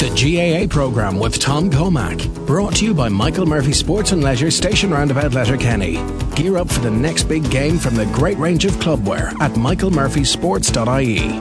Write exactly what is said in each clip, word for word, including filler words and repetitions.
The G A A programme with Tom Comack. Brought to you by Michael Murphy Sports and Leisure, Station Roundabout, Letterkenny. Gear up for the next big game from the great range of clubwear at michael murphy sports dot I E.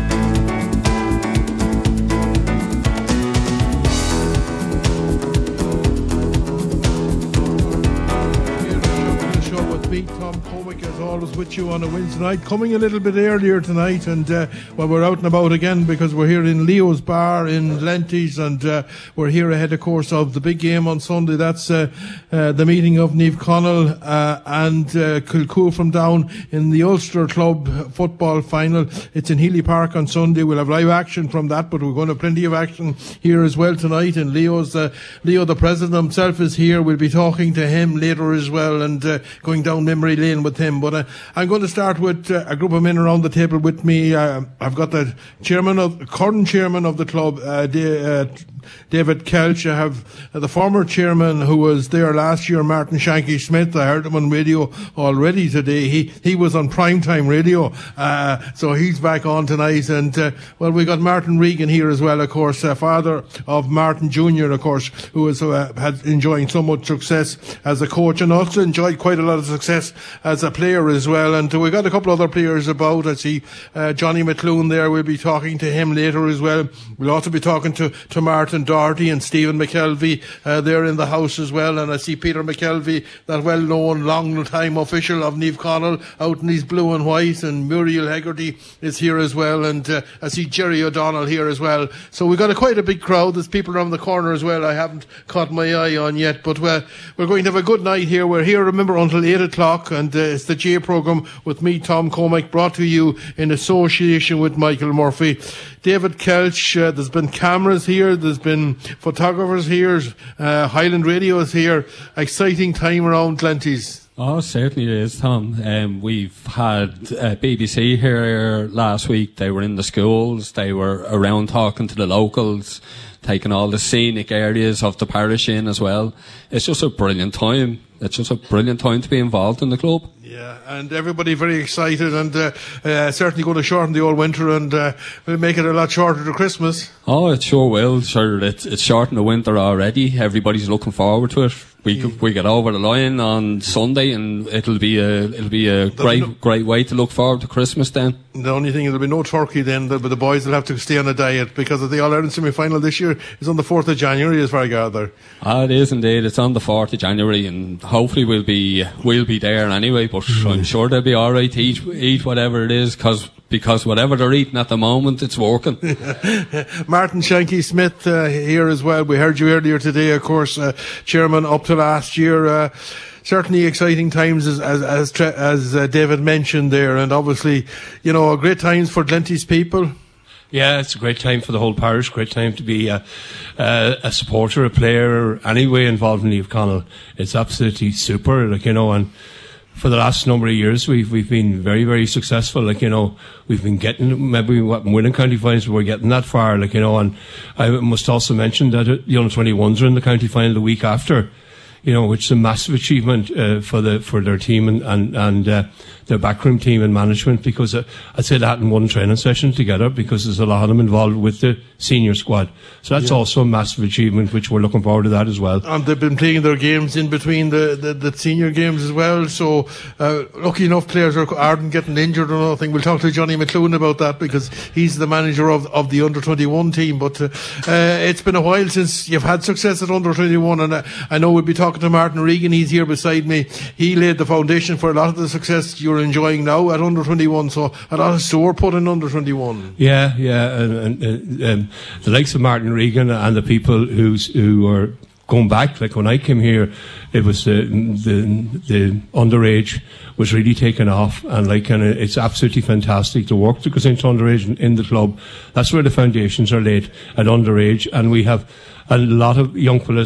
Tom Comack, as always, with you on a Wednesday night, coming a little bit earlier tonight, and uh, well, we're out and about again because we're here in Leo's Bar in Lenties, and uh, we're here ahead, of course, of the big game on Sunday. That's uh, uh, the meeting of Niamh Conaill uh, and uh, Kilcoo from Down in the Ulster Club football final. It's in Healy Park on Sunday. We'll have live action from that, but we're going to have plenty of action here as well tonight. And Leo's uh, Leo, the president himself, is here. We'll be talking to him later as well, and uh, going down memory lane with him. But uh, I'm going to start with uh, a group of men around the table with me. Uh, I've got the chairman of current chairman of the club, uh, da- uh, David Kelch. I have uh, the former chairman who was there last year, Martin Shanky Smith. I heard him on radio already today. He he was on primetime radio, uh, so he's back on tonight. And uh, well, we got Martin Regan here as well, of course, uh, father of Martin Junior, of course, who has uh, had enjoying so much success as a coach and also enjoyed quite a lot of success as a player as well. And uh, we got a couple other players about. I see uh, Johnny McClune there. We'll be talking to him later as well. We'll also be talking to to Martin Doherty and Stephen McKelvey uh, there in the house as well. And I see Peter McKelvey, that well-known long-time official of Niamh Conaill, out in his blue and white, and Muriel Hegarty is here as well, and uh, I see Jerry O'Donnell here as well. So we've got a, quite a big crowd. There's people around the corner as well I haven't caught my eye on yet, but uh, we're going to have a good night here. We're here, remember, until eight o'clock, and uh, it's the J programme with me, Tom Comack, brought to you in association with Michael Murphy. David Kelch, uh, there's been cameras here, there's been photographers here, uh, Highland Radio is here. Exciting time around Lenties. Oh, certainly it is, Tom. Um, we've had uh, B B C here last week. They were in the schools, they were around talking to the locals, taking all the scenic areas of the parish in as well. It's just a brilliant time. It's just a brilliant time to be involved in the club. Yeah, and everybody very excited, and uh, uh, certainly going to shorten the old winter, and uh, will make it a lot shorter to Christmas. Oh, it sure will. Sure, it's, it's short in the winter already. Everybody's looking forward to it. We yeah. we get over the line on Sunday, and it'll be a it'll be a There'll great no, great way to look forward to Christmas. Then the only thing, there'll be no turkey then, but the boys will have to stay on a diet because of the All Ireland semi final this year is on the fourth of January, as far as I gather. Ah, it is indeed. It's on the fourth of January, and hopefully we'll be we'll be there anyway. But mm. I'm sure they'll be all right to eat eat whatever it is, because. Because whatever they're eating at the moment, it's working. Martin Shanky Smith uh, here as well. We heard you earlier today, of course, uh, chairman up to last year. Uh, certainly exciting times, as as as, as uh, David mentioned there, and obviously, you know, great times for Lenties people. Yeah, it's a great time for the whole parish. Great time to be a, a, a supporter, a player, anyway involved in Niamh Conaill. It's absolutely super, like, you know, and for the last number of years, we've we've been very, very successful. Like, you know, we've been getting, maybe we weren't winning county finals, but we're getting that far. Like, you know, and I must also mention that the under twenty-ones are in the county final the week after, you know, which is a massive achievement uh, for the for their team and and, and uh, their backroom team and management, because uh, I'd say that in one training session together, because there's a lot of them involved with the senior squad. So that's yeah. also a massive achievement, which we're looking forward to that as well. And they've been playing their games in between the, the, the senior games as well. So uh, lucky enough players are, aren't getting injured or nothing. We'll talk to Johnny McClune about that, because he's the manager of, of the under twenty-one team. But uh, uh, it's been a while since you've had success at under twenty-one, and uh, I know we'll be talking to Martin Regan. He's here beside me. He laid the foundation for a lot of the success you're enjoying now at under twenty-one, so a lot of store put in under twenty-one. Yeah, yeah, and, and um, the likes of Martin Regan and the people who's, who are going back, like when I came here, it was the the, the underage was really taken off, and like, and it's absolutely fantastic the work that goes into underage in, in the club. That's where the foundations are laid at underage, and we have a lot of young fellas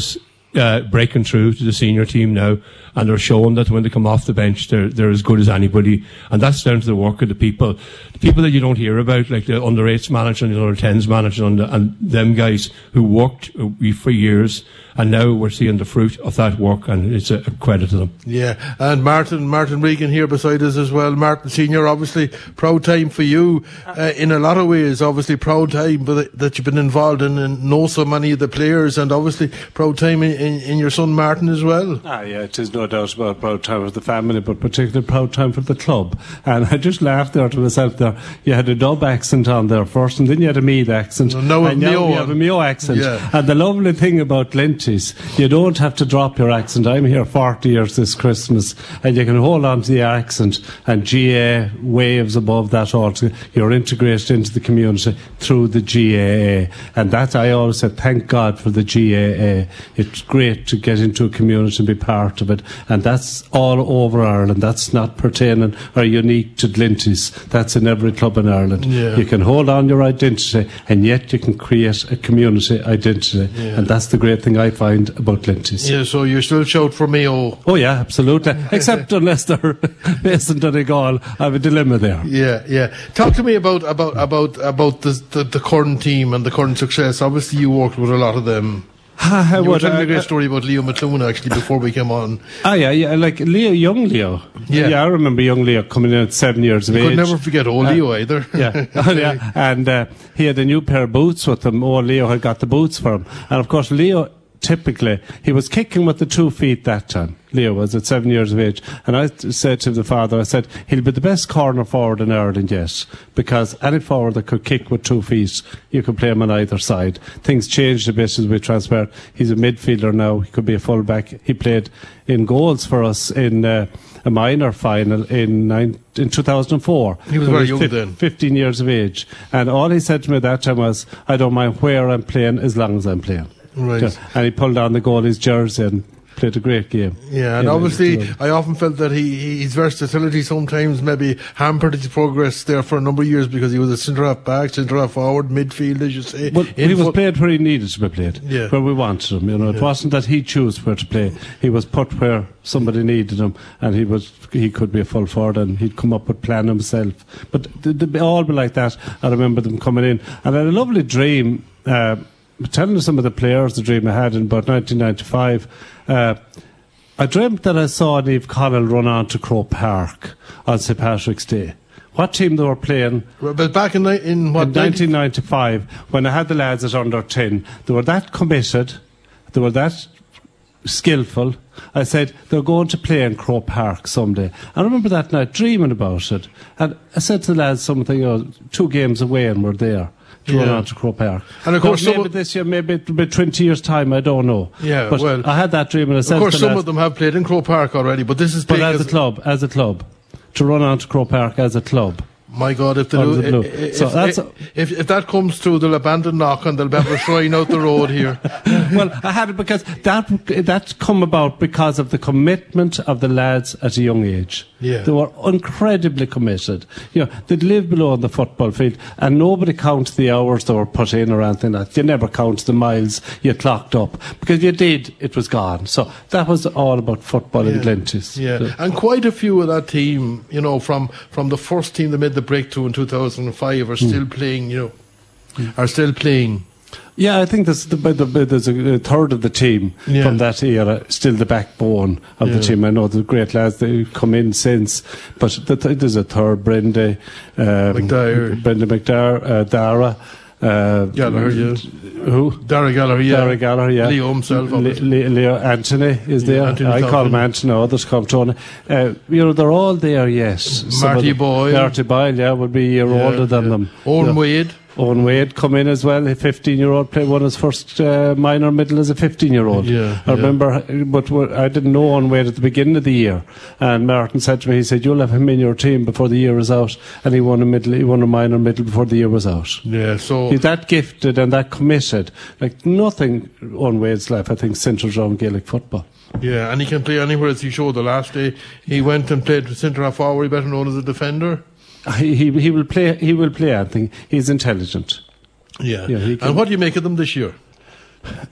uh, breaking through to the senior team now, and they're showing that when they come off the bench, they're they're as good as anybody, and that's down to the work of the people, the people that you don't hear about, like the under eights manager and the under tens manager, and, the, and them guys who worked for years, and now we're seeing the fruit of that work, and it's a credit to them. Yeah, and Martin Martin Regan here beside us as well. Martin Senior, obviously proud time for you uh, in a lot of ways. Obviously proud time, but that you've been involved in and know so many of the players, and obviously proud time in, in, in your son Martin as well. Ah, yeah, it is no doubt about proud time for the family, but particularly proud time for the club. And I just laughed there to myself there. You had a Dub accent on there first, and then you had a Meath accent, no, no, and now Mayo you have a Mayo accent. Yeah. And the lovely thing about Linties, you don't have to drop your accent. I'm here forty years this Christmas, and you can hold on to the accent, and G A A waves above that also. You're integrated into the community through the G A A, and that I always said, thank God for the G A A. It's great to get into a community and be part of it, and that's all over Ireland. That's not pertaining or unique to Linties. That's in every club in Ireland. Yeah. You can hold on your identity, and yet you can create a community identity, yeah. and that's the great thing I find about Linties. Yeah, so you still shout for Mayo. Oh yeah, absolutely. Except unless they're based in Donegal, I have a dilemma there. Yeah, yeah. Talk to me about about about about the the, the current team and the current success. Obviously, you worked with a lot of them. I you were telling uh, a great story about Leo McClune actually before we came on. Ah, yeah, yeah, like Leo, young Leo. Yeah, yeah I remember young Leo coming in at seven years of you age. could never forget old uh, Leo either. Yeah, oh, yeah. And uh, he had a new pair of boots with him. Old Leo had got the boots for him, and of course Leo. Typically, he was kicking with the two feet that time. Leo was at seven years of age. And I said to the father, I said, he'll be the best corner forward in Ireland yet. Because any forward that could kick with two feet, you could play him on either side. Things changed a bit as we transferred. He's a midfielder now. He could be a full-back. He played in goals for us in uh, a minor final in nine, in two thousand four. He was he very was young fi- then. fifteen years of age. And all he said to me at that time was, I don't mind where I'm playing as long as I'm playing. Right. And he pulled on the goalie's jersey and played a great game. Yeah, and yeah, obviously I often felt that he, his versatility sometimes maybe hampered his progress there for a number of years because he was a centre-half back, centre-half forward, midfield, as you say. But he was played where he needed to be played, yeah. where we wanted him. You know, it yeah. wasn't that he chose where to play. He was put where somebody needed him, and he was he could be a full forward, and he'd come up with plan himself. But they'd all be like that. I remember them coming in, and I had a lovely dream. Uh, telling you some of the players the dream I had in about nineteen ninety-five, uh, I dreamt that I saw Niamh Connell run on to Croke Park on Saint Patrick's Day. What team they were playing? But back in, in what? In nineteen ninety-five, when I had the lads at under ten, they were that committed, they were that skillful. I said, they're going to play in Croke Park someday. I remember that night dreaming about it. And I said to the lads something, you know, two games away and we're there. To yeah. run on to Croke Park. And of course, maybe this year, maybe it'll be twenty years' time, I don't know. Yeah, but well, I had that dream, and I said, of course, to some lads, of them have played in Croke Park already, but this is but big as, as a club, as a club, to run on to Croke Park as a club. My God, if, they do, the if, so if, that's if, if that comes through, they'll abandon Knock and they'll have a shrine out the road here. Well, I had it because that that come about because of the commitment of the lads at a young age. Yeah. They were incredibly committed. You know, they'd live below the football field, and nobody counts the hours they were put in or anything like that. You never count the miles you clocked up, because if you did, it was gone. So that was all about football yeah. in Glenties. Yeah, so. And quite a few of that team, you know, from, from the first team that made the breakthrough in two thousand five are still mm. playing, you know, mm. are still playing. Yeah, I think there's, the, the, there's a third of the team yeah. from that era still the backbone of yeah. the team. I know the great lads that have come in since, but the th- there's a third, Brenda um, McDyer, Brenda McDyer, uh, Dara. Uh, Gallagher, yeah. Who? Dara Gallagher, yeah. Dara Gallagher, yeah. Leo himself. Le- Le- Leo Anthony is yeah, there. Anthony I Thompson. call him Anthony, others call him Tony. Uh, you know, they're all there, yes. Marty Boyle. Marty Boyle, yeah, would be a year yeah, older than yeah. them. Owen yeah. Wade. Owen Wade come in as well, a fifteen-year-old, played won his first uh, minor medal as a fifteen-year-old. Yeah, I yeah. remember, but I didn't know Owen Wade at the beginning of the year, and Martin said to me, he said, you'll have him in your team before the year is out, and he won a medal, he won a minor medal before the year was out. Yeah, so he's that gifted and that committed, like nothing Owen Wade's life, I think, centres around Gaelic football. Yeah, and he can play anywhere, as he showed the last day. He went and played centre-half forward, better known as a defender. He, he he will play. He will play. I think he's intelligent. Yeah. yeah and what do you make of them this year?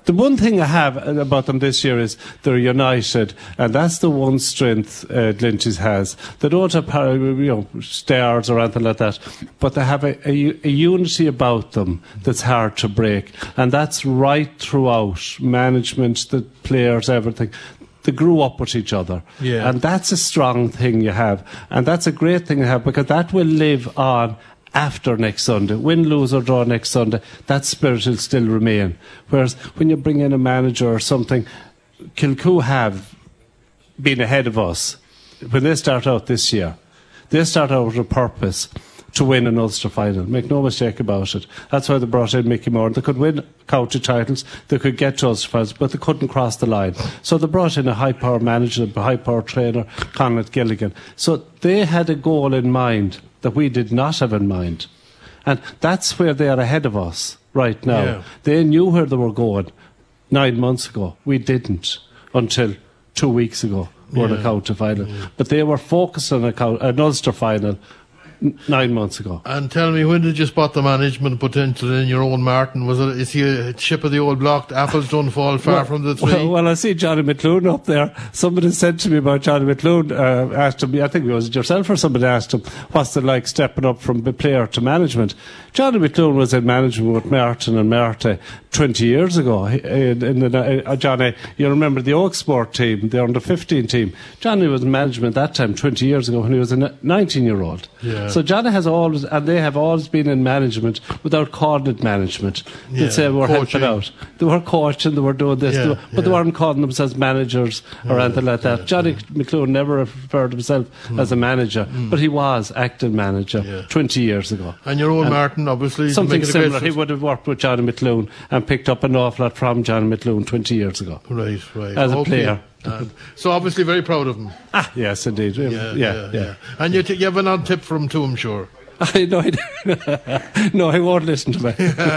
the one thing I have about them this year is they're united, and that's the one strength uh, Lynches has. They don't have you know, stars or anything like that, but they have a, a, a unity about them that's hard to break, and that's right throughout management, the players, everything. They grew up with each other. Yeah. And that's a strong thing you have. And that's a great thing to have, because that will live on after next Sunday. Win, lose or draw next Sunday, that spirit will still remain. Whereas when you bring in a manager or something, Kilcoo have been ahead of us. When they start out this year, they start out with a purpose to win an Ulster final. Make no mistake about it. That's why they brought in Mickey Moore. They could win county titles, they could get to Ulster finals, but they couldn't cross the line. So they brought in a high-power manager, a high-power trainer, Conrad Gilligan. So they had a goal in mind that we did not have in mind. And that's where they are ahead of us right now. Yeah. They knew where they were going nine months ago. We didn't until two weeks ago. We were in a county final. Yeah. But they were focused on a count, an Ulster final nine months ago. And tell me, when did you spot the management potential in your own Martin? Was it, is he a ship of the old block? Apples don't fall far well, from the tree. Well, well, I see Johnny McLoone up there. Somebody said to me about Johnny McLoone, uh, asked him, I think it was yourself or somebody asked him, what's it like stepping up from player to management? Johnny McLoone was in management with Martin and Marty twenty years ago. In, in the, uh, Johnny, you remember the Oak Sport team, the under fifteen team. Johnny was in management that time, twenty years ago, when he was a nineteen year old. Yeah. So Johnny has always, and they have always been in management without calling it management. They'd yeah. say we were helping out. They were coaching, they were doing this, yeah, they were, but yeah. they weren't calling themselves managers or yeah, anything like that. Yeah, Johnny yeah. McLoone never referred to himself mm. as a manager, mm. but he was acting manager yeah. twenty years ago. And your own and Martin, obviously. Something similar. He would have worked with Johnny McLoone and picked up an awful lot from Johnny McLoone twenty years ago. Right, right. As a okay. player. Uh, so obviously very proud of him. Ah, yes, indeed. Yeah, yeah. yeah, yeah. yeah. And you, t- you have an odd tip from him too, I'm sure. I know. No, he won't listen to me.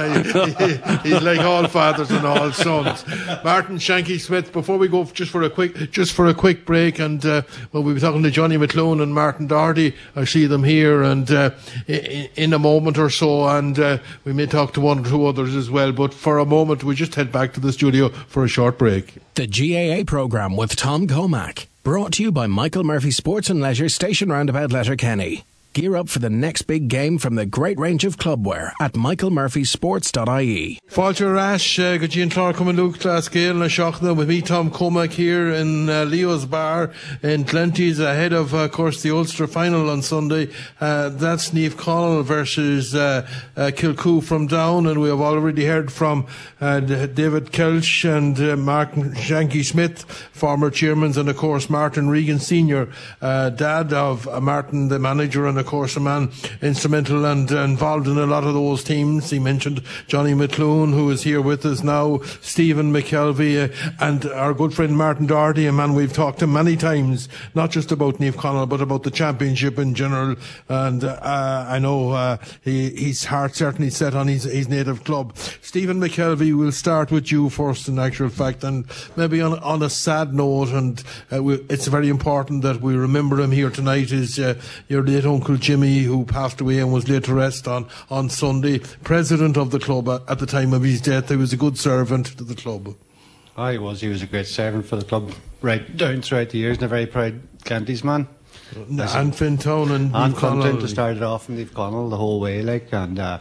He's like all fathers and all sons. Martin Shanky Smith. Before we go, just for a quick, just for a quick break, and uh, well, we'll be talking to Johnny McLoone and Martin Doherty. I see them here, and uh, in, in a moment or so, and uh, we may talk to one or two others as well. But for a moment, we just head back to the studio for a short break. The G A A programme with Tom Comack, brought to you by Michael Murphy Sports and Leisure, Station Roundabout, Letterkenny. Gear up for the next big game from the great range of clubwear at michael murphy sports dot I E. Fáilte Rash, go Jean Clark coming Luke Glasgow and Shochna with me, Tom Comack, here in uh, Leo's Bar in Glenties, ahead of, uh, of course, the Ulster final on Sunday. Uh, that's Niamh Connell versus uh, uh, Kilcoo from Down, and we have already heard from uh, David Kelch and uh, Martin Shanky Smith, former chairmen, and of course Martin Regan Senior, uh, dad of uh, Martin, the manager, and of course a man instrumental and uh, involved in a lot of those teams. He mentioned Johnny McLoone, who is here with us now, Stephen McKelvey, uh, and our good friend Martin Doherty, a man we've talked to many times, not just about Niamh Connell, but about the championship in general. And uh, I know uh, he, his heart certainly set on his, his native club. Stephen McKelvey, we'll start with you first, in actual fact, and maybe on, on a sad note, and uh, we, it's very important that we remember him here tonight, is uh, your late uncle Jimmy, who passed away and was laid to rest on, on Sunday, president of the club at, at the time of his death. He was a good servant to the club. Oh, he was. He was a great servant for the club right down throughout the years, and a very proud Glenties man. And Fintown and And Connell. Fintown started off in Niamh Connell the whole way, like, and uh,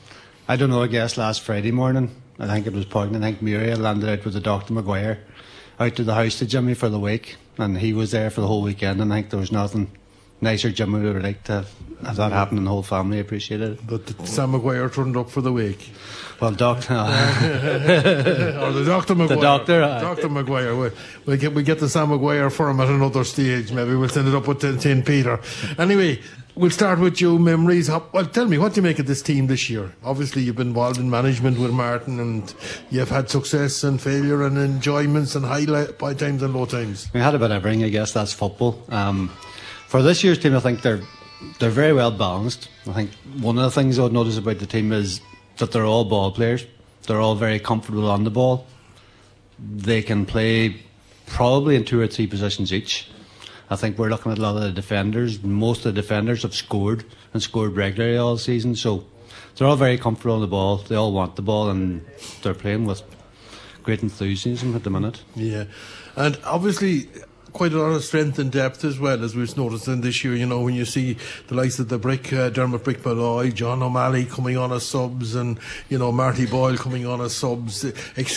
I don't know, I guess last Friday morning, I think it was Pogden, I think Muriel landed out with the Doctor Maguire out to the house to Jimmy for the week, and he was there for the whole weekend, and I think there was nothing nicer Jimmy would have liked to have that happen, and the whole family appreciated it. But the, Sam Maguire turned up for the week. Well, Doctor or the Doctor Maguire. The Doctor, uh, Doctor Maguire. We'll, we'll get we get the Sam Maguire for him at another stage. Maybe we'll send it up with Saint Peter. Anyway, we'll start with you. Memories. Well, tell me, what do you make of this team this year? Obviously, you've been involved in management with Martin, and you've had success and failure and enjoyments and high times and low times. We had a bit of everything. I guess that's football. Um, for this year's team, I think they're they're very well balanced. I think one of the things I would notice about the team is that they're all ball players. They're all very comfortable on the ball. They can play probably in two or three positions each. I think we're looking at a lot of the defenders. Most of the defenders have scored and scored regularly all season, so they're all very comfortable on the ball. They all want the ball, and they're playing with great enthusiasm at the minute. Yeah, and obviously quite a lot of strength and depth as well, as we've noticed in this year. You know, when you see the likes of the Brick, uh, Dermot Brick Malloy, John O'Malley coming on as subs, and, you know, Marty Boyle coming on as subs,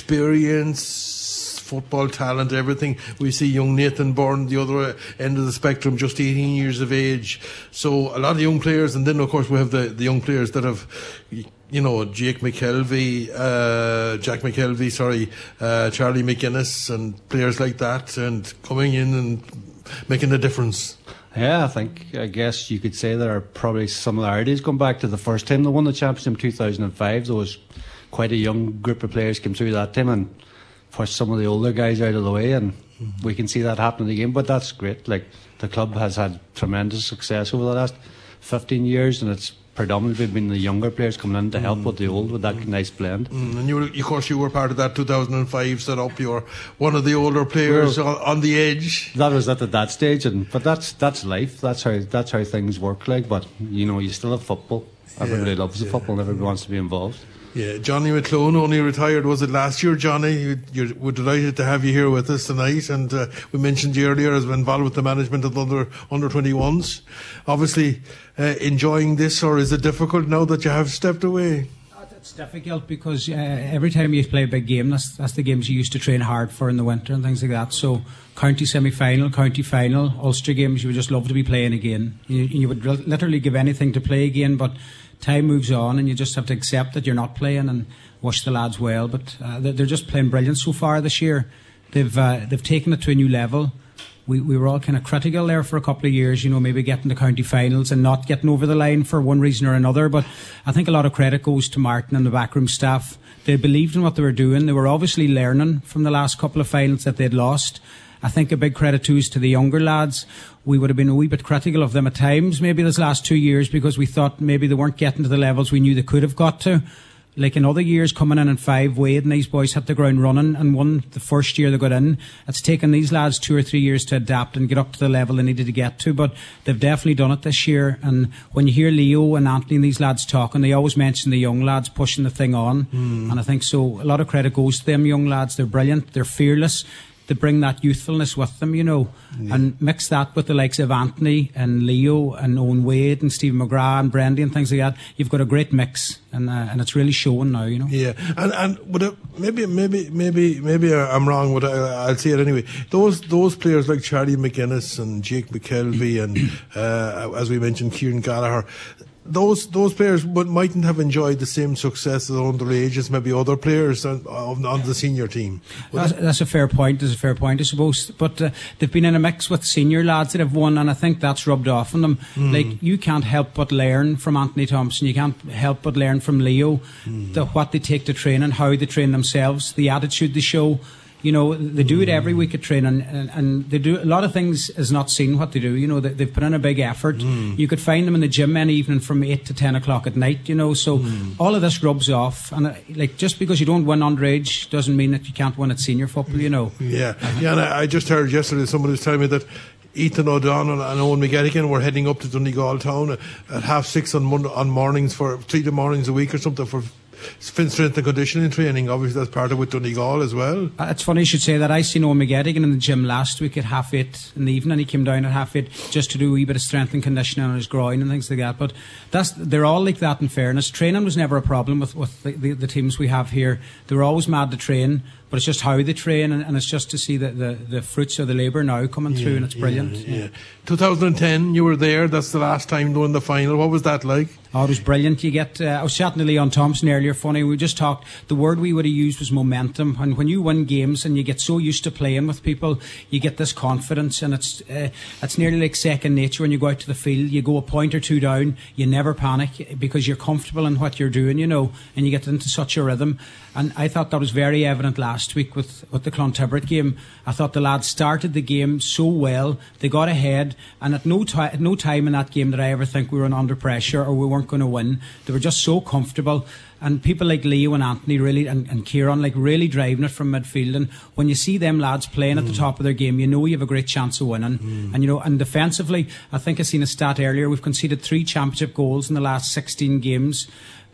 experience, football talent, everything. We see young Nathan Byrne, the other end of the spectrum, just eighteen years of age. So a lot of young players, and then of course we have the, the young players that have, you know, Jake McKelvey, uh, Jack McKelvey, sorry, uh, Charlie McGuinness, and players like that, and coming in and making a difference. Yeah, I think, I guess you could say there are probably similarities going back to the first time they won the championship in two thousand five. There was quite a young group of players came through that team and pushed some of the older guys out of the way, and mm-hmm. we can see that happening again. But that's great. Like, the club has had tremendous success over the last fifteen years, and it's predominantly been the younger players coming in to help mm. with the old, with that mm. nice blend. Mm. And you were, of course, you were part of that two thousand five set up. You were one of the older players well, on, on the edge. That was at that stage, and but that's that's life. That's how that's how things work. Like, but you know, you still have football. Everybody yeah, loves yeah. the football, and everybody wants to be involved. Yeah, Johnny McClone only retired, was it last year, Johnny? You, you're, we're delighted to have you here with us tonight, and uh, we mentioned you earlier as involved with the management of the under, under twenty-ones. Obviously, uh, enjoying this, or is it difficult now that you have stepped away? It's difficult because uh, every time you play a big game, that's, that's the games you used to train hard for in the winter and things like that. So county semi-final, county final, Ulster games, you would just love to be playing again. You, you would literally give anything to play again, but time moves on and you just have to accept that you're not playing and wish the lads well. But uh, they're just playing brilliant so far this year. They've uh, they've taken it to a new level. We we were all kind of critical there for a couple of years, you know, maybe getting to county finals and not getting over the line for one reason or another. But I think a lot of credit goes to Martin and the backroom staff. They believed in what they were doing. They were obviously learning from the last couple of finals that they'd lost. I think a big credit too is to the younger lads. We would have been a wee bit critical of them at times, maybe this last two years, because we thought maybe they weren't getting to the levels we knew they could have got to. Like in other years, coming in in five, Wade and these boys hit the ground running and won the first year they got in. It's taken these lads two or three years to adapt and get up to the level they needed to get to, but they've definitely done it this year. And when you hear Leo and Anthony and these lads talking, they always mention the young lads pushing the thing on. Mm. And I think so a lot of credit goes to them young lads. They're brilliant, they're fearless. They bring that youthfulness with them, you know, yeah. and mix that with the likes of Anthony and Leo and Owen Wade and Stephen McGrath and Brendy and things like that. You've got a great mix, and uh, and it's really showing now, you know. Yeah, and and would it, maybe maybe maybe maybe I'm wrong, but I, I'll say it anyway. Those those players like Charlie McGuinness and Jake McKelvey and uh, as we mentioned, Kieran Gallagher. Those those players would, mightn't have enjoyed the same success as underage as maybe other players on, on, on the senior team. That's, that's a fair point. That's a fair point, I suppose. But uh, they've been in a mix with senior lads that have won, and I think that's rubbed off on them. Mm. Like, you can't help but learn from Anthony Thompson. You can't help but learn from Leo, mm. the, what they take to training, how they train themselves, the attitude they show. You know, they do it every week at training, and, and they do a lot of things is not seen what they do. You know, they, they've put in a big effort. Mm. You could find them in the gym any evening from eight to ten o'clock at night. You know, so mm. all of this rubs off, and uh, like just because you don't win underage doesn't mean that you can't win at senior football. You know. Yeah, uh-huh. yeah. And I, I just heard yesterday somebody was telling me that Ethan O'Donnell and Owen McGettigan were heading up to Donegal town at, at half six on Monday, on mornings for three to mornings a week or something for strength and conditioning training. Obviously that's part of with Donegal as well. Uh, it's funny you should say that. I seen Owen McGettigan in the gym last week at half eight in the evening. He came down at half eight just to do a wee bit of strength and conditioning on his groin and things like that. But that's they're all like that, in fairness. Training was never a problem with, with the, the, the teams we have here. They were always mad to train, but it's just how they train, and, and it's just to see the, the, the fruits of the labour now coming yeah, through, and it's brilliant. Yeah, yeah. twenty ten, you were there. That's the last time doing the final. What was that like? Oh, it was brilliant. You get. Uh, I was chatting to Leon Thompson earlier. Funny, we just talked. The word we would have used was momentum. And when you win games and you get so used to playing with people, you get this confidence, and it's uh, it's nearly like second nature when you go out to the field. You go a point or two down, you never panic because you're comfortable in what you're doing, you know, and you get into such a rhythm. And I thought that was very evident last week with, with the Clontarrett game. I thought the lads started the game so well. They got ahead, and at no, ti- at no time in that game did I ever think we were under pressure or we weren't going to win. They were just so comfortable. And people like Leo and Anthony really, and, and Kieran, like really driving it from midfield. And when you see them lads playing mm. at the top of their game, you know you have a great chance of winning. Mm. And you know, and defensively, I think I seen a stat earlier. We've conceded three championship goals in the last sixteen games.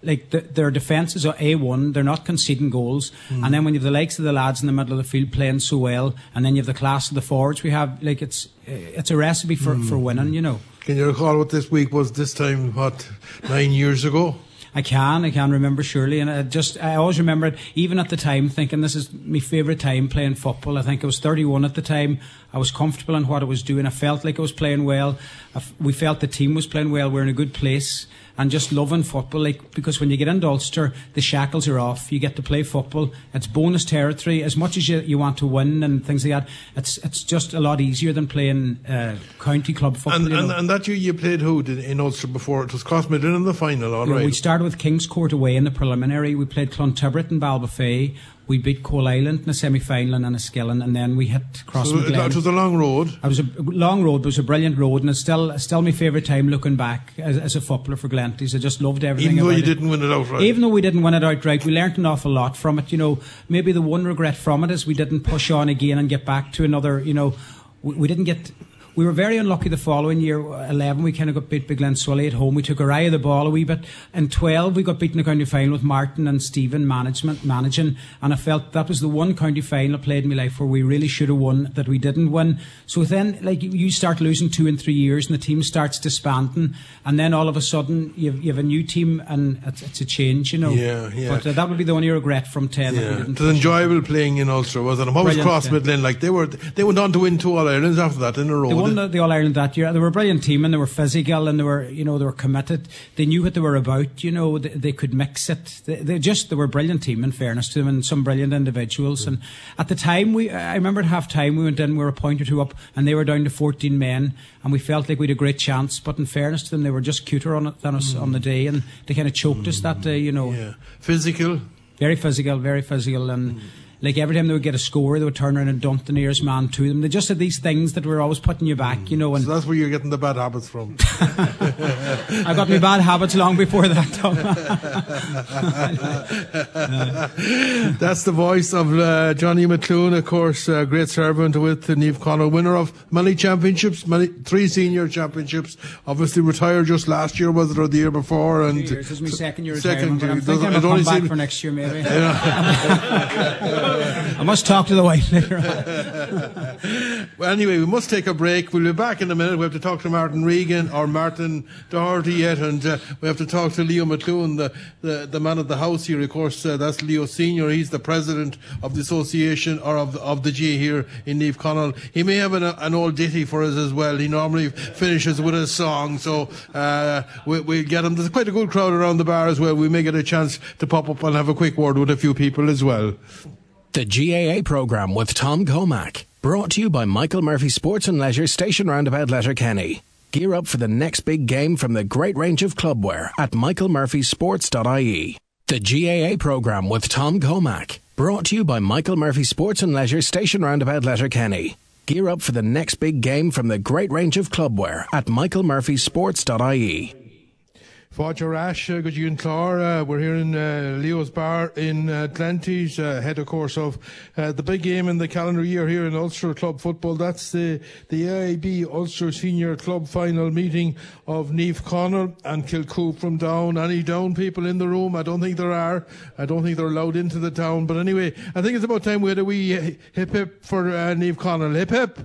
like the, their defences are A one. They're not conceding goals, mm. and then when you have the likes of the lads in the middle of the field playing so well, and then you have the class of the forwards we have, like it's it's a recipe for, mm. for winning, you know. Can you recall what this week was this time, what, nine years ago? I can, I can remember surely, and I just, I always remember it, even at the time, thinking this is my favourite time playing football. I think I was thirty-one at the time. I was comfortable in what I was doing. I felt like I was playing well. I f- we felt the team was playing well. We're in a good place. And just loving football, like, because when you get into Ulster, the shackles are off. You get to play football. It's bonus territory. As much as you, you want to win and things like that, it's it's just a lot easier than playing uh, county club football. And, you and, know. and that year you played who in, in Ulster before? It was Crossmidlin in the final, all you know, right. We started with Kingscourt away in the preliminary. We played Clontibbert and Ballybofey. We beat Coal Island in a semi-final and Enniskillen, and then we hit Crossmaglen. So it was a long road. It was a long road, but it was a brilliant road, and it's still still my favourite time looking back as, as a footballer for Glenties. I just loved everything. Even though about you it. didn't win it outright. Even though we didn't win it outright, we learnt an awful lot from it. You know, maybe the one regret from it is we didn't push on again and get back to another. You know, we, we didn't get. We were very unlucky the following year, eleven, we kind of got beat by Glensully at home. We took our eye of the ball a wee bit. In twelve, we got beaten in the county final with Martin and Stephen management, managing. And I felt that was the one county final I played in my life where we really should have won, that we didn't win. So then, like, you start losing two and three years and the team starts disbanding. And then all of a sudden, you have, you have a new team and it's, it's a change, you know. Yeah, yeah. But uh, that would be the only regret from ten. Yeah. That we didn't it was enjoyable on. Playing in Ulster, wasn't it? And what was Crossmidlin like? They were they went on to win two All-Irelands after that in a row. They won the, the All-Ireland that year. They were a brilliant team and they were physical and they were, you know, they were committed. They knew what they were about, you know, they, they could mix it. They, they just, they were a brilliant team in fairness to them and some brilliant individuals. Mm. And at the time, we, I remember at half time we went in, we were a point or two up and they were down to fourteen men and we felt like we had a great chance. But in fairness to them, they were just cuter on it than us mm. on the day and they kind of choked mm. us that day, you know. Yeah. Physical? Very physical, very physical and... Mm. Like every time they would get a score, they would turn around and dump the nearest man to them. They just had these things that were always putting you back, you know. And so that's where you're getting the bad habits from. I got my bad habits long before that. That's the voice of uh, Johnny McClune, of course, uh, great servant with uh, Niamh Conaill, winner of many championships, many three senior championships. Obviously retired just last year, was it, or the year before? And Two years. This is my second year second retirement. But I'm year. thinking It I'll only come back seemed- for next year, maybe. I must talk to the wife later on. Well, anyway, we must take a break. We'll be back in a minute. We have to talk to Martin Regan or Martin Doherty yet, and uh, we have to talk to Leo McClune, the, the, the man of the house here. Of course, uh, that's Leo Senior. He's the president of the association or of, of the G here in Niamh Conaill. He may have an, an old ditty for us as well. He normally finishes with a song, so uh, we, we'll get him. There's quite a good crowd around the bar as well. We may get a chance to pop up and have a quick word with a few people as well. The G A A programme with Tom Comack. Brought to you by Michael Murphy Sports and Leisure, Station Roundabout, Letterkenny. Gear up for the next big game from the great range of clubwear at michael murphy sports dot I E. The G A A programme with Tom Comack. Brought to you by Michael Murphy Sports and Leisure, Station Roundabout, Letterkenny. Gear up for the next big game from the great range of clubwear at michael murphy sports dot I E. Fáilte Rash, uh, good evening, Clara. Uh, we're here in uh, Leo's Bar in uh, Glenties, uh, ahead, of course, of uh, the big game in the calendar year here in Ulster Club Football. That's the the A I B Ulster Senior Club Final meeting of Niamh Conaill and Kilcoop from Down. Any Down people in the room? I don't think there are. I don't think they're allowed into the town. But anyway, I think it's about time we had a wee uh, hip hip for uh, Niamh Conaill. Hip hip!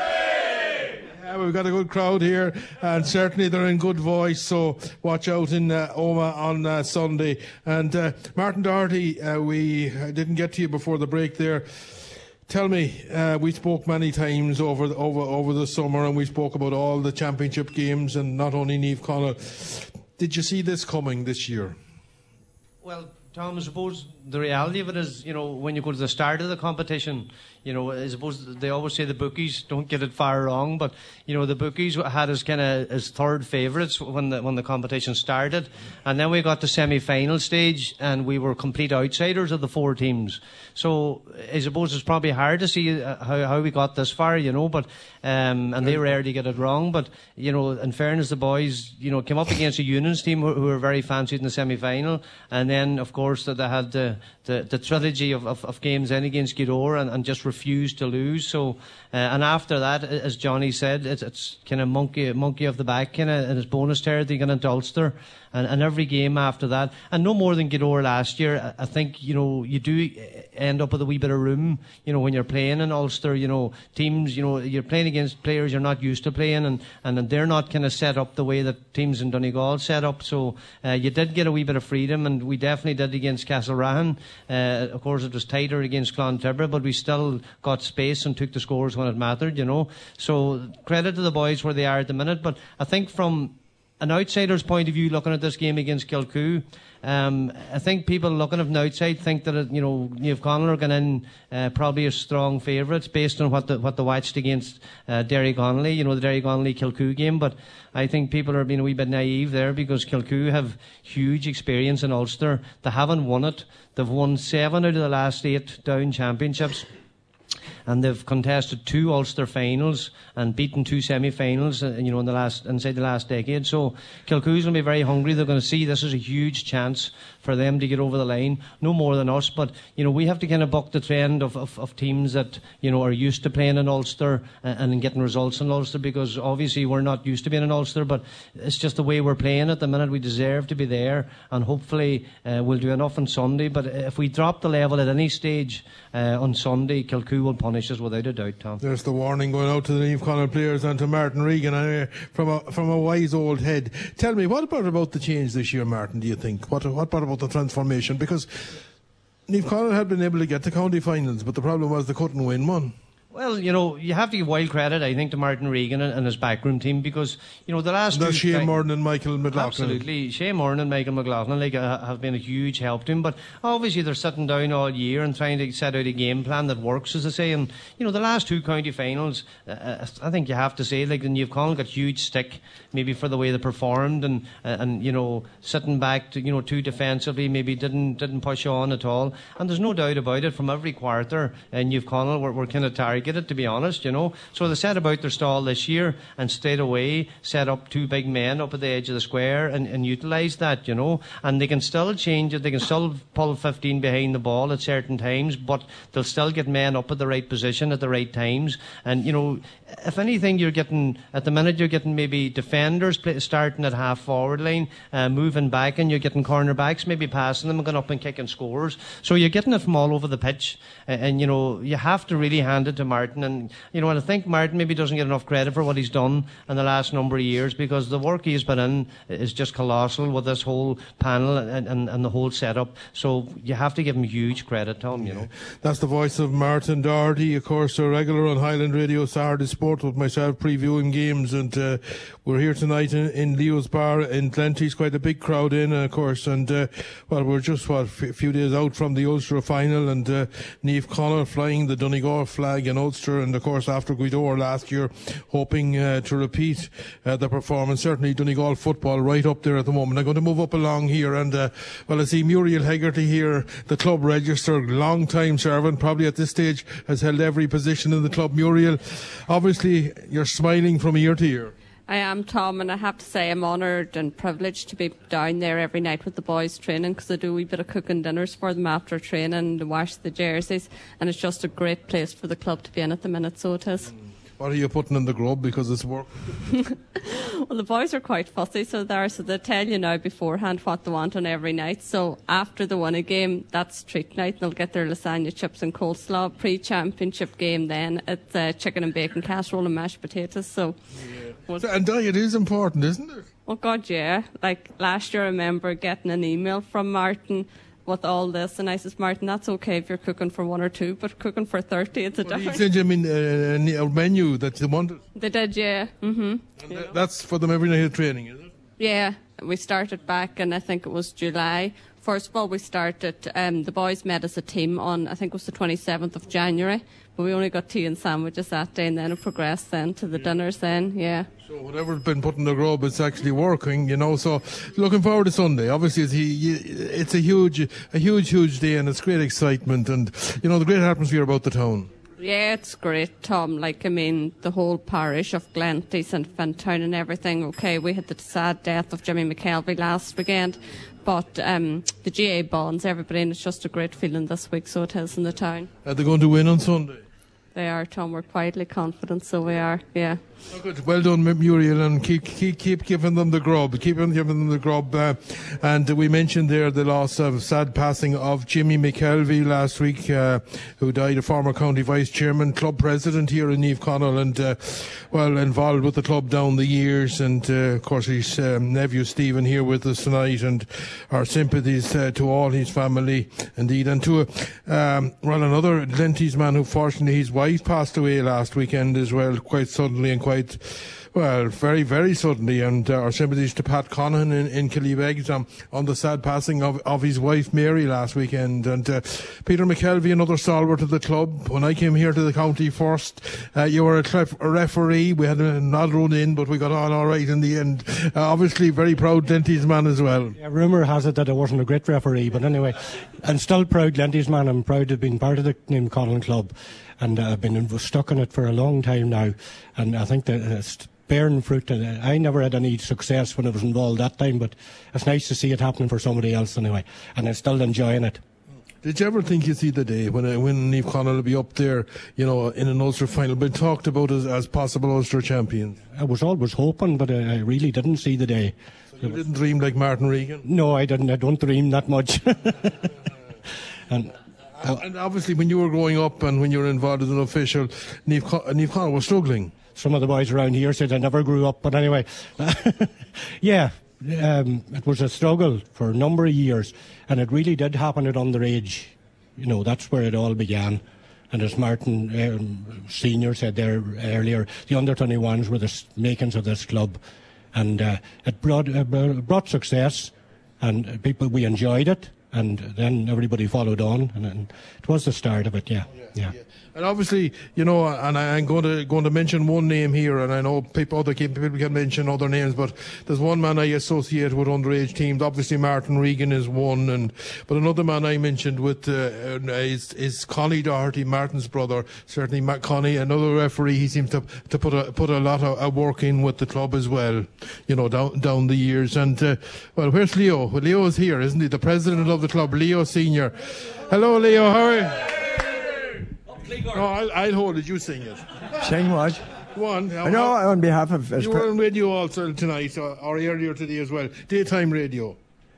We've got a good crowd here, and certainly they're in good voice, so watch out in uh, Oma on uh, Sunday. And uh, Martin Doherty, uh, we uh, didn't get to you before the break there. Tell me, uh, we spoke many times over the, over over the summer, and we spoke about all the championship games, and not only Niamh Conaill. Did you see this coming this year? Well, Tom, I suppose the reality of it is, you know, when you go to the start of the competition, you know, I suppose they always say the bookies don't get it far wrong, but, you know, the bookies had us kind of as third favourites when the when the competition started, and then we got to semi-final stage and we were complete outsiders of the four teams. So I suppose it's probably hard to see how, how we got this far, you know, but um, and they rarely get it wrong. But, you know, in fairness, the boys, you know, came up against a Unions team who, who were very fancied in the semi-final, and then, of course, course, that they had the the, the trilogy of, of, of games in against Gweedore and, and just refused to lose. So, uh, and after that, as Johnny said, it's, it's kind of monkey monkey off the back, kind of, and it's bonus territory going into Ulster, and, and every game after that, and no more than Gweedore last year. I, I think you know you do end up with a wee bit of room, you know, when you're playing in Ulster. You know, teams, you know, you're playing against players you're not used to playing, and and they're not kind of set up the way that teams in Donegal set up. So uh, you did get a wee bit of freedom, and we definitely did against Castlereaghan. Uh, of course, it was tighter against Clontibber, but we still got space and took the scores when it mattered, you know. So credit to the boys where they are at the minute. But I think from an outsider's point of view, looking at this game against Kilcoo, um, I think people looking from the outside think that it, you know, Niamh Conaill are going in uh, probably a strong favourites based on what the, what they watched against uh, Derry Connolly, you know, the Derry Connolly Kilcoo game. But I think people are being a wee bit naive there, because Kilcoo have huge experience in Ulster. They haven't won it. They've won seven out of the last eight down championships. And they've contested two Ulster finals and beaten two semi-finals, uh, you know, in the last inside the last decade. So Kilcoo's going to be very hungry. They're going to see this as a huge chance for them to get over the line. No more than us, but you know, we have to kind of buck the trend of, of, of teams that you know are used to playing in Ulster and, and getting results in Ulster, because obviously we're not used to being in Ulster, but it's just the way we're playing at the minute. We deserve to be there, and hopefully uh, we'll do enough on Sunday. But if we drop the level at any stage uh, on Sunday, Kilcoo will punish us without a doubt, Tom. There's the warning going out to the Niamh Conaill players and to Martin Regan uh, from a from a wise old head. Tell me, what about about the change this year, Martin, do you think? What what about about the transformation? Because Niamh Conaill had been able to get to county finals, but the problem was they couldn't win one. Well, you know, you have to give wild credit, I think, to Martin Regan and, and his backroom team, because, you know, the last That's two... Shane Moran and Michael McLaughlin. Absolutely. Shane Moran and Michael McLaughlin like, uh, have been a huge help to him, but obviously they're sitting down all year and trying to set out a game plan that works, as I say, and, you know, the last two county finals, uh, I think you have to say, like, Niamh Conaill got huge stick, maybe for the way they performed, and, uh, and you know, sitting back, to, you know, too defensively, maybe didn't didn't push on at all, and there's no doubt about it, from every quarter, and Niamh Conaill were, were kind of targeted, to be honest, you know. So they set about their stall this year and stayed away, set up two big men up at the edge of the square and, and utilised that, you know. And they can still change it, they can still pull fifteen behind the ball at certain times, but they'll still get men up at the right position at the right times. And, you know, if anything, you're getting, at the minute, you're getting maybe defenders play, starting at half forward line, uh, moving back, and you're getting cornerbacks maybe passing them and going up and kicking scores. So you're getting it from all over the pitch. And, and you know, you have to really hand it to Martin. And, you know, and I think Martin maybe doesn't get enough credit for what he's done in the last number of years, because the work he's put in is just colossal with this whole panel and, and, and the whole setup. So you have to give him huge credit, Tom, you know. That's the voice of Martin Doherty, of course, a regular on Highland Radio Saturday Sport with myself previewing games, and uh, we're here tonight in, in Leo's Bar in Glenties, quite a big crowd in, of course, and uh, well, we're just what, a few days out from the Ulster final, and uh, Niamh Conaill flying the Donegal flag in Ulster, and of course after Gweedore last year, hoping uh, to repeat uh, the performance. Certainly Donegal football right up there at the moment. I'm going to move up along here, and uh, well, I see Muriel Hegarty here, the club register, long time servant, probably at this stage has held every position in the club. Muriel, obviously you're smiling from ear to ear. I am, Tom, and I have to say I'm honoured and privileged to be down there every night with the boys training, because I do a wee bit of cooking dinners for them after training and wash the jerseys, and it's just a great place for the club to be in at the minute, so it is. What are you putting in the grub, because it's work? Well, the boys are quite fussy, so there, so they tell you now beforehand what they want on every night. So after the win a game, that's treat night, they'll get their lasagna, chips and coleslaw. Pre-championship game then, it's uh, chicken and bacon casserole and mashed potatoes. So, yeah. well, and diet is important, isn't it? Oh God, yeah. Like last year I remember getting an email from Martin with all this, and I says, Martin, that's okay if you're cooking for one or two, but cooking for thirty, it's a well, difference. You sent them in uh, a menu that they wanted? They did, yeah. Mm-hmm. And th- that's for them every night of training, is it? Yeah, we started back, and I think it was July. First of all, we started, um, the boys met as a team on, I think it was the twenty-seventh of January, but we only got tea and sandwiches that day, and then it progressed then to the yeah. dinners then, yeah. So whatever's been put in the grub, it's actually working, you know, so looking forward to Sunday. Obviously, it's, it's a huge, a huge, huge day, and it's great excitement, and, you know, the great atmosphere about the town. Yeah, it's great, Tom. Like, I mean, the whole parish of Glenties and Fintown and everything. Okay, we had the sad death of Jimmy McKelvey last weekend, but um, the G A bonds everybody, and it's just a great feeling this week, so it is in the town. Are they going to win on Sunday? They are, Tom. We're quietly confident, so we are, yeah. Oh, good. Well done, Muriel, and keep keep keep giving them the grub. Keep on giving them the grub. Uh, and we mentioned there the loss of sad passing of Jimmy McKelvey last week, uh, who died, a former county vice chairman, club president here in Niamh Conaill, and uh, well involved with the club down the years. And uh, of course his um, nephew Stephen here with us tonight, and our sympathies uh, to all his family, indeed, and to uh, um, well another Lenties man who fortunately his wife passed away last weekend as well, quite suddenly and quite. Well, very, very suddenly, and uh, our sympathies to Pat Conahan in, in Killybegs um, on the sad passing of, of his wife Mary last weekend. And uh, Peter McKelvey, another stalwart of the club. When I came here to the county first, uh, you were a, clef- a referee. We had a nod run in, but we got on all right in the end. Uh, obviously, very proud Lenties man as well. Yeah, rumour has it that I wasn't a great referee, but anyway, I'm still proud Lenties man. I'm proud to have been part of the Niamh Conaill club, and uh, I've been stuck in it for a long time now, and I think that it's bearing fruit. And I never had any success when I was involved that time, but it's nice to see it happening for somebody else anyway, and I'm still enjoying it. Did you ever think you'd see the day when uh, when Niamh Conaill will be up there, you know, in an Ulster final, been talked about as, as possible Ulster champions? I was always hoping, but I, I really didn't see the day. So you didn't dream like Martin Regan? No, I didn't. I don't dream that much. and. Uh, and obviously, when you were growing up and when you were involved as an official, Niamh Conaill was struggling. Some of the boys around here said I never grew up, but anyway, yeah, um, it was a struggle for a number of years, and it really did happen at underage. You know, that's where it all began. And as Martin um, Senior said there earlier, the under twenty-ones were the makings of this club, and uh, it brought uh, brought success, and people we enjoyed it. And then everybody followed on, and, and it was the start of it, yeah. Yeah, yeah. yeah. And obviously, you know, and I, I'm going to going to mention one name here, and I know people, other people can mention other names, but there's one man I associate with underage teams. Obviously, Martin Regan is one, and but another man I mentioned with uh, is, is Connie Doherty, Martin's brother. Certainly, Matt Connie, another referee. He seems to to put a put a lot of uh, work in with the club as well. You know, down down the years. And uh, well, where's Leo? Well, Leo is here, isn't he? The president of the club, Leo Senior. Hello, Leo. How are you? No, I'll, I'll hold it. You sing it. Sing what? Go on. I know on behalf of... You were on radio also tonight, or, or earlier today as well. Daytime radio.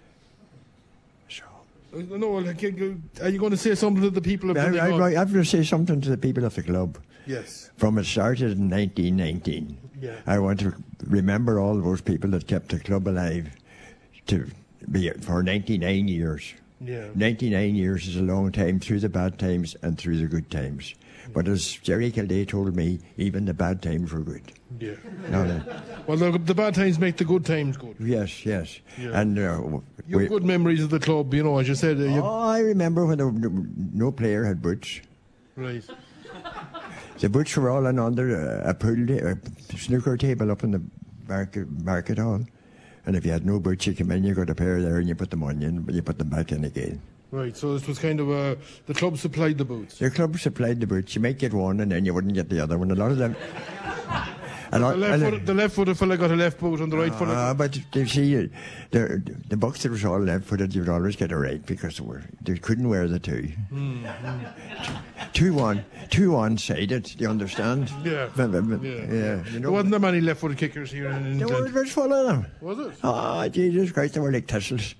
Sure. No, like, are you going to say something to the people of the I, club? I, I have to say something to the people of the club. Yes. From it started in nineteen nineteen. Yeah. I want to remember all those people that kept the club alive to be for ninety-nine years. Yeah. ninety-nine years is a long time, through the bad times and through the good times. But as Jerry Kildare told me, even the bad times were good. Yeah. No, no. Well, the, the bad times make the good times good. Yes, yes. Yeah. And uh, you have good memories of the club, you know, as you said. Uh, you oh, I remember when the, no, no player had boots. Right. The boots were all on under a, a pool, a snooker table up in the market, market hall. And if you had no boots, you came in, you got a pair there, and you put them on you, and you put them back in again. Right, so this was kind of a... The club supplied the boots. The club supplied the boots. You might get one, and then you wouldn't get the other one. A lot of them... The left, foot, the left footed fella got a left boot and the right footed. Ah, but you see, the the box that was all left footed, you'd always get a right because they, were, they couldn't wear the two. Mm. Two one, two one sided. You understand? Yeah. yeah. yeah. yeah. You know, there wasn't that many left footed kickers here in England. There were, there was full of them. Was it? Ah, oh, Jesus Christ, they were like thistles.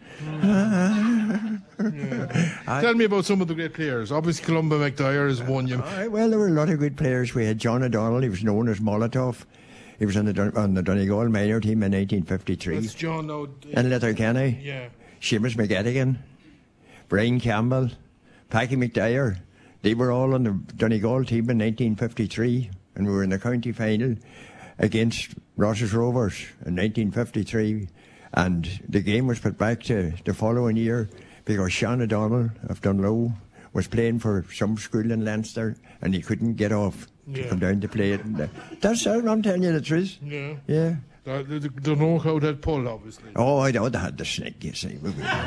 Mm. yeah. Tell me about some of the great players. Obviously, Columba McDyer is one. You. Uh, well, there were a lot of good players. We had John O'Donnell. He was known as Molotov. He was on the Dun- on the Donegal minor team in nineteen fifty-three. That's John O'D- And Letterkenny. Yeah. Seamus McGettigan. Brian Campbell. Packy McDyer. They were all on the Donegal team in nineteen fifty-three. And we were in the county final against Ross's Rovers in nineteen fifty-three. And the game was put back to the following year because Sean O'Donnell of Dunlow was playing for some school in Leinster and he couldn't get off to yeah. come down to play it. And, uh, that's how I'm telling you the truth. Yeah. Yeah. Uh, they don't know how that pulled, obviously. Oh, I know they had the snake, you see.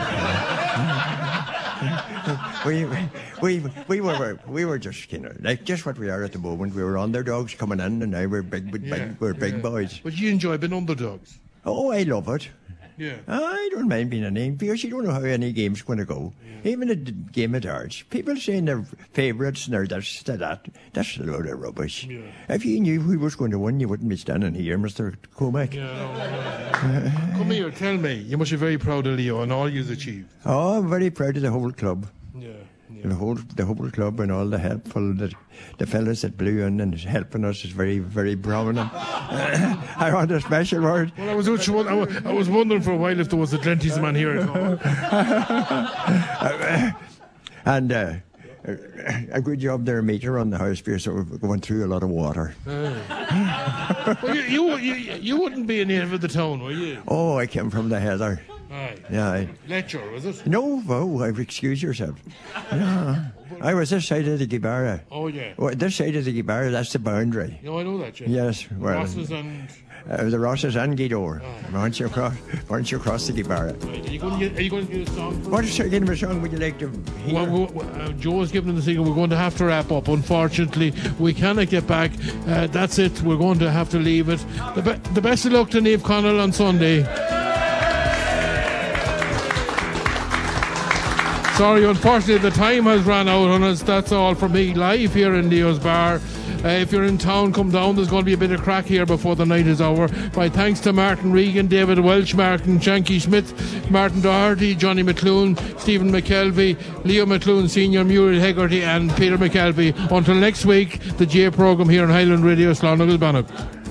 we, we, we, were, we were just, you know, like just what we are at the moment. We were underdogs coming in and now we're big, big, yeah. big we're big yeah. boys. But you enjoy being underdogs? Oh, I love it. Yeah. I don't mind being a name because you don't know how any game's going to go. Yeah. Even a d- game of darts. People saying they're favourites and they're this, they're that. That's a load of rubbish. Yeah. If you knew who was going to win, you wouldn't be standing here, Mister Cormac. Yeah, no, no. Come here, tell me. You must be very proud of Leo and all you've achieved. Oh, I'm very proud of the whole club. Yeah. Yeah. The whole the whole club and all the helpful the, the fellas that blew in and helping us is very very prominent. I want a special word. Well, I was I was wondering for a while if there was a Glenties man here at all. And uh, a good job there, meter on the house because we're going through a lot of water. Uh. Well, you, you, you you wouldn't be a native of the town, were you? Oh, I came from the Heather. Aye. Yeah. I, Letcher, was it? No, oh, I've excused yourself. Yeah. I was this side of the Gibara. Oh, yeah. Well, this side of the Gibara, that's the boundary. No, I know that, yeah. Yes. Well, Rosses and... Uh, the Rosses and Gidor. Oh. Once you cross, once you cross the Gibara. Right. Are you going to get, are you going to get a song? What kind of a song would you like to hear? Well, well, uh, Joe's giving the signal. We're going to have to wrap up. Unfortunately, we cannot get back. Uh, that's it. We're going to have to leave it. The, be- the best of luck to Niamh Conaill on Sunday. Sorry, unfortunately, the time has run out on us. That's all from me, live here in Leo's Bar. Uh, if you're in town, come down. There's going to be a bit of crack here before the night is over. My thanks to Martin Regan, David Welch, Martin Shanky Smith, Martin Doherty, Johnny McClune, Stephen McKelvey, Leo McClune Senior, Muriel Hegarty and Peter McKelvey. Until next week, the J programme here on Highland Radio, Slán Bannock.